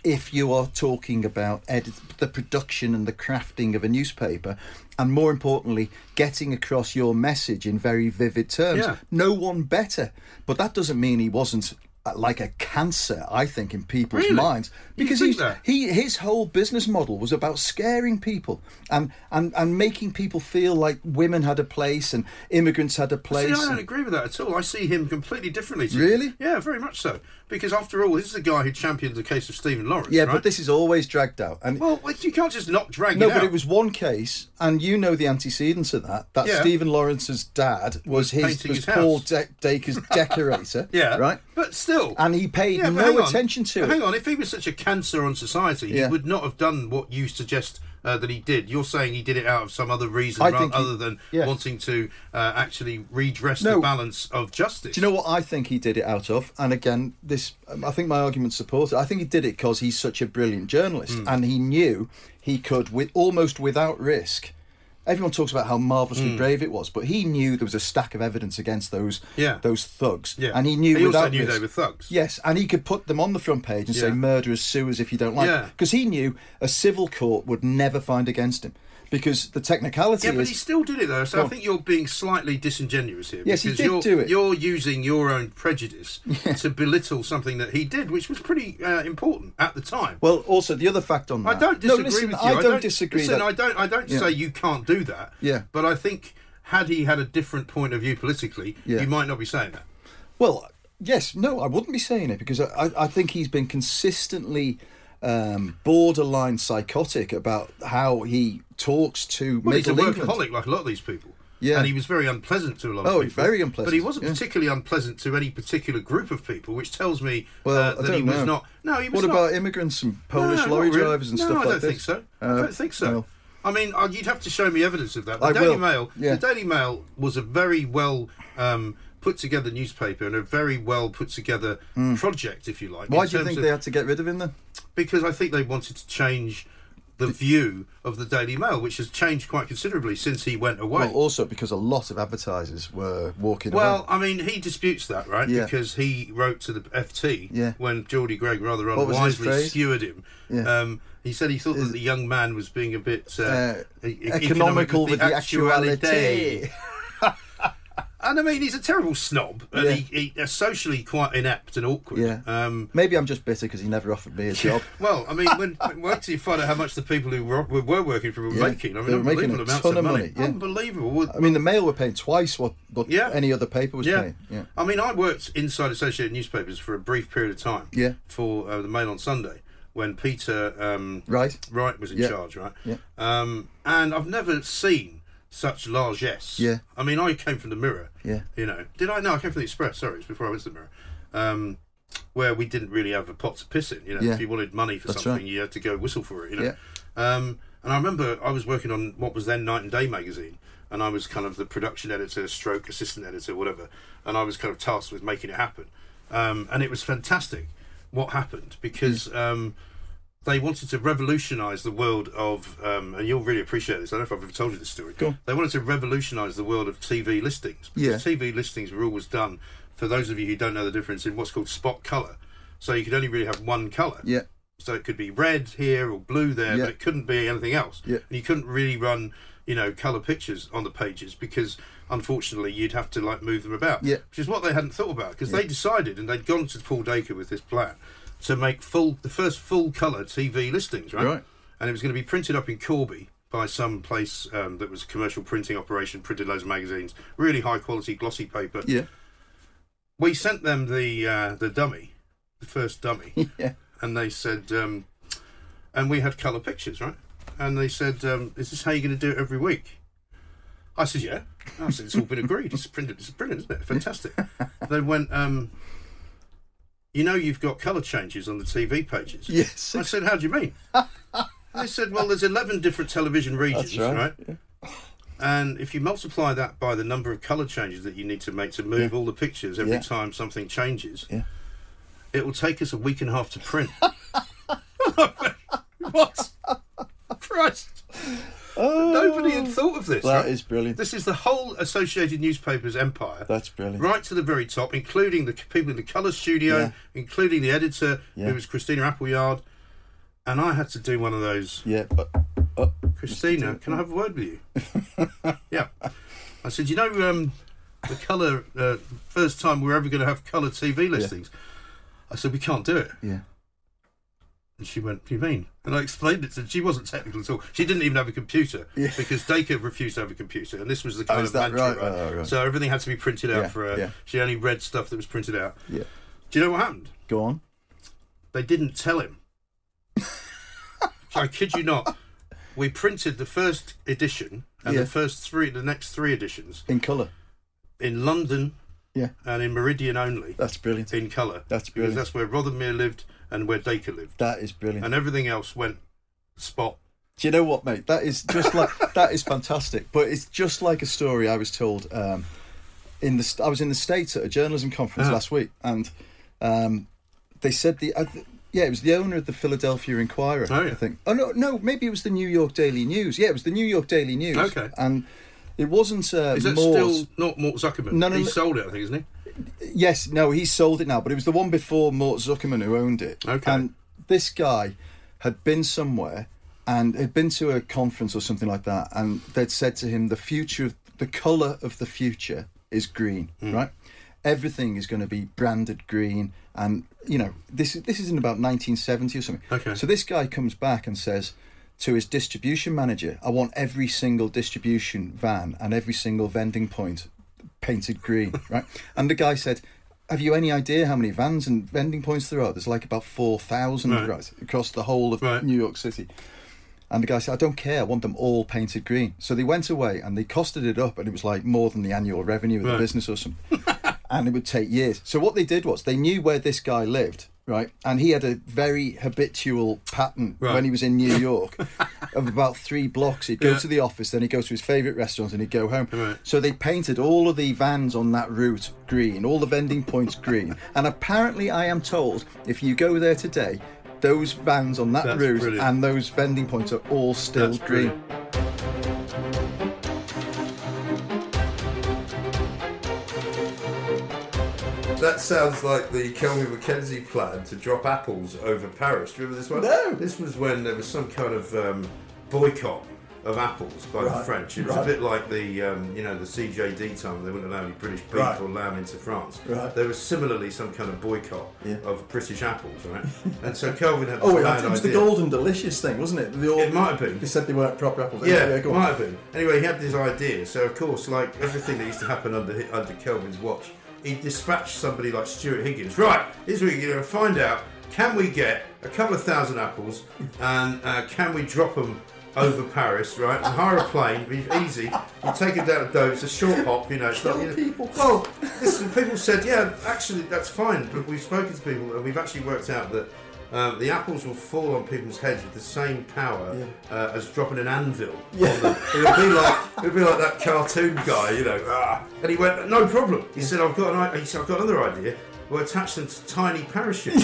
if you are talking about edit- the production and the crafting of a newspaper, and more importantly, getting across your message in very vivid terms. Yeah. No one better. But that doesn't mean he wasn't like a cancer, I think, in people's Really? minds, because think he's, that? he his whole business model was about scaring people and, and, and making people feel like women had a place and immigrants had a place. See, I don't and- agree with that at all. I see him completely differently. To Really? You. Yeah, very much so. Because after all, this is the guy who championed the case of Stephen Lawrence. yeah, right? but this is always dragged out. And Well, well, you can't just not drag no, it but out. it was one case, and you know the antecedents of that. That Yeah. Stephen Lawrence's dad was his painting was his Paul house. De- Dacre's decorator. Yeah, right. But still, And he paid Yeah, but no hang on. attention to But it. Hang on, if he was such a cancer on society, Yeah. he would not have done what you suggest uh, that he did. You're saying he did it out of some other reason, I ra- think he- other than yeah. wanting to uh, actually redress No. the balance of justice. Do you know what I think he did it out of? And again, this um, I think my argument supports it. I think he did it because he's such a brilliant journalist, Hmm. and he knew he could, with almost without risk. Everyone talks about how marvellously Hmm. brave it was, but he knew there was a stack of evidence against those Yeah. those thugs, Yeah. and he knew He without also knew risk. they were thugs. Yes, and he could put them on the front page and say Yeah. murderers, suers if you don't like, Yeah. because he knew a civil court would never find against him, because the technicality Yeah, but is he still did it though. So Well- I think you're being slightly disingenuous here. Yes, he because did you're, do it. You're using your own prejudice to belittle something that he did, which was pretty uh, important at the time. well. Also, the other fact on I that, don't disagree no, listen, with you. I don't, disagree. Listen, that, I don't. I don't Yeah. say you can't do that. Yeah. But I think had he had a different point of view politically, Yeah. you might not be saying that. Well, yes, no, I wouldn't be saying it, because I, I think he's been consistently um, borderline psychotic about how he talks to Well, he's a Middle England. workaholic like a lot of these people. Yeah. And he was very unpleasant to a lot Oh, of people. very unpleasant, But he wasn't yeah. particularly unpleasant to any particular group of people, which tells me Well, uh, I that don't he was know. not. No, he was What not. about immigrants and Polish No, lorry not really. drivers and no, stuff I like don't this? think so. I Uh, don't think so. well. I mean, uh, you'd have to show me evidence of that. The I Daily will. Mail, Yeah. the Daily Mail was a very well um, put together newspaper and a very well put together project, if you like. Hmm. Why in do you terms think of- they had to get rid of him then? Because I think they wanted to change the view of the Daily Mail, which has changed quite considerably since he went away. Well, also because a lot of advertisers were walking Well, away. I mean, he disputes that, right? Yeah. Because he wrote to the F T Yeah. when Geordie Greig rather What was his unwisely phrase? skewered him. Yeah. Um, he said he thought that the young man was being a bit uh, Uh, e- economical with the actuality. And I mean, he's a terrible snob, and Yeah. he, he uh, socially quite inept and awkward. Yeah. Um, Maybe I'm just bitter because he never offered me a job. well, I mean, when, when wait till you find out how much the people who were, who were working for him were Yeah, making. I mean, they were making unbelievable a amounts ton of of money. money, yeah. Unbelievable. Well, I mean, the Mail were paying twice what, what Yeah. any other paper was Yeah. paying. Yeah. I mean, I worked inside Associated Newspapers for a brief period of time. Yeah. For uh, the Mail on Sunday, when Peter um, Right. Wright was in Yeah. charge, right? Yeah. Um, and I've never seen such largesse. Yeah. I mean, I came from the Mirror. Yeah. You know, did I? No, I came from the Express. Sorry, it was before I went to the Mirror. Um, where we didn't really have a pot to piss in. You know, Yeah. if you wanted money for That's something, right. you had to go whistle for it. You know. Yeah. Um, and I remember I was working on what was then Night and Day magazine, and I was kind of the production editor, stroke assistant editor, whatever. And I was kind of tasked with making it happen. Um, and it was fantastic what happened because um, they wanted to revolutionise the world of, um, and you'll really appreciate this. I don't know if I've ever told you this story. Go on. They wanted to revolutionise the world of T V listings. Because Yeah. T V listings were always done, for those of you who don't know the difference, in what's called spot colour. So you could only really have one colour. Yeah. So it could be red here or blue there, Yeah. but it couldn't be anything else. Yeah. And you couldn't really run, you know, colour pictures on the pages because, unfortunately, you'd have to like move them about. Yeah. Which is what they hadn't thought about because they decided, and they'd gone to Paul Dacre with this plan to make full the first full colour T V listings, right? Right. And it was going to be printed up in Corby by some place um, that was a commercial printing operation, printed loads of magazines, really high quality glossy paper. Yeah. We sent them the uh, the dummy, the first dummy. Yeah. And they said, um, and we had colour pictures, right? And they said, um, is this how you're going to do it every week? I said, yeah. I said, it's all been agreed. It's printed. It's brilliant, isn't it? Fantastic. They went, um, you know, you've got colour changes on the T V pages. Yes. I said, how do you mean? They said, well, there's eleven different television regions, That's right. right? Yeah. And if you multiply that by the number of colour changes that you need to make to move Yeah. all the pictures every Yeah. time something changes, Yeah. it will take us a week and a half to print. What? Christ. Nobody had thought of this. That right? is brilliant. This is the whole Associated Newspapers empire. That's brilliant. Right to the very top, including the people in the colour studio, Yeah. including the editor, Yeah. who was Christina Appleyard. and I had to do one of those. Yeah, but uh, Christina, can I have a word with you? Yeah. I said, you know, um, the colour, uh, first time we're ever going to have colour T V listings. Yeah. I said, we can't do it. Yeah. And she went, what do you mean? And I explained it to her. She wasn't technical at all. She didn't even have a computer yeah. because Dacre refused to have a computer. And this was the kind oh, of mantra, right? Right? Oh, right. So everything had to be printed out yeah, for her. Yeah. She only read stuff that was printed out. Yeah. Do you know what happened? Go on. They didn't tell him. I kid you not. We printed the first edition and yeah. the first three, the next three editions. In colour? In London yeah. and in Meridian only. That's brilliant. In colour. That's brilliant. Because that's where Rothermere lived and where Dacre lived. That is brilliant. And everything else went spot. Do you know what, mate? That is just like that is fantastic. But it's just like a story I was told. Um, in the I was in the States at a journalism conference uh-huh. last week, and um, they said the uh, yeah it was the owner of the Philadelphia Inquirer. Oh, yeah. I think. Oh no, no, maybe it was the New York Daily News. Yeah, it was the New York Daily News. Okay. And it wasn't. Uh, is that Moore's... still not Mort Zuckerman? No, no, he no. sold it, I think, isn't he? Yes, no, he sold it now, but it was the one before Mort Zuckerman who owned it. Okay. And this guy had been somewhere and had been to a conference or something like that, and they'd said to him, the future, the colour of the future is green, mm. right? Everything is going to be branded green, and, you know, this, this isn't about nineteen seventy or something. Okay. So this guy comes back and says to his distribution manager, I want every single distribution van and every single vending point painted green, right? And the guy said, have you any idea how many vans and vending points there are? There's like about four thousand right. right, across the whole of right. New York City. And the guy said, I don't care, I want them all painted green. So they went away and they costed it up, and it was like more than the annual revenue of right. the business or something. And it would take years. So what they did was they knew where this guy lived, right? And he had a very habitual pattern right. when he was in New York of about three blocks. He'd go yeah. to the office, then he'd go to his favourite restaurant, and he'd go home. Right. So they painted all of the vans on that route green, all the vending points green. And apparently, I am told, if you go there today, those vans on that That's route brilliant. And those vending points are all still That's green. Brilliant. That sounds like the Kelvin Mackenzie plan to drop apples over Paris. Do you remember this one? No. This was when there was some kind of um, boycott of apples by right. the French. It was right. a bit like the, um, you know, the C J D time. They wouldn't allow any British beef right. or lamb into France. Right. There was similarly some kind of boycott yeah. of British apples, right? And so Kelvin had this oh, bad it was idea. the Golden Delicious thing, wasn't it? The all, it might have been. They said they weren't proper apples. Yeah, yeah it might have been. Anyway, he had this idea. So, of course, like everything that used to happen under under Kelvin's watch, he dispatched somebody like Stuart Higgins. Right, here's what you're going to find out. Can we get a couple of thousand apples and uh, can we drop them over Paris, right? And hire a plane, be easy. You take them down to Dover, it's a short hop, you know. It's not, you know people. Well, listen, people said, yeah, actually, that's fine. But we've spoken to people and we've actually worked out that um, the apples will fall on people's heads with the same power yeah. uh, as dropping an anvil yeah. on them. It'll be like it'll be like that cartoon guy, you know. Ah. And he went, no problem. He said, I've got an idea. He said, I've got another idea. We'll attach them to tiny parachutes.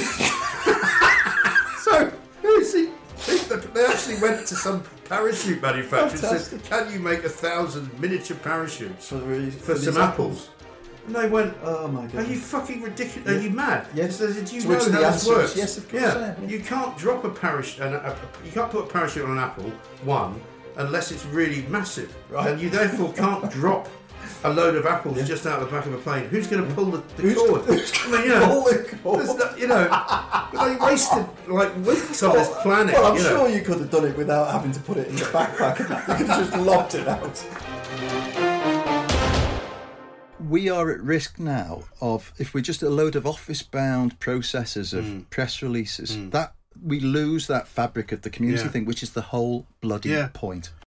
So, who is he? They actually went to some parachute manufacturer and said, can you make a thousand miniature parachutes for, for, for some apples? apples? And they went, oh my God. Are you fucking ridiculous? Yeah. Are you mad? Yes. So, do you to know how this works? Yes, of course. Yeah. yeah. You can't drop a parachute, a, a, you can't put a parachute on an apple, one, unless it's really massive. Right. And you therefore can't drop a load of apples yeah. just out of the back of a plane. Who's going to pull the, the who's, cord? Who's I mean, you know, pull the cord? No, you know, they wasted like weeks on this planet. Well, I'm you know. sure you could have done it without having to put it in the backpack. You could have just lobbed it out. We are at risk now of, if we're just a load of office-bound processors of mm. press releases, mm. that we lose that fabric of the community yeah. thing, which is the whole bloody yeah. point.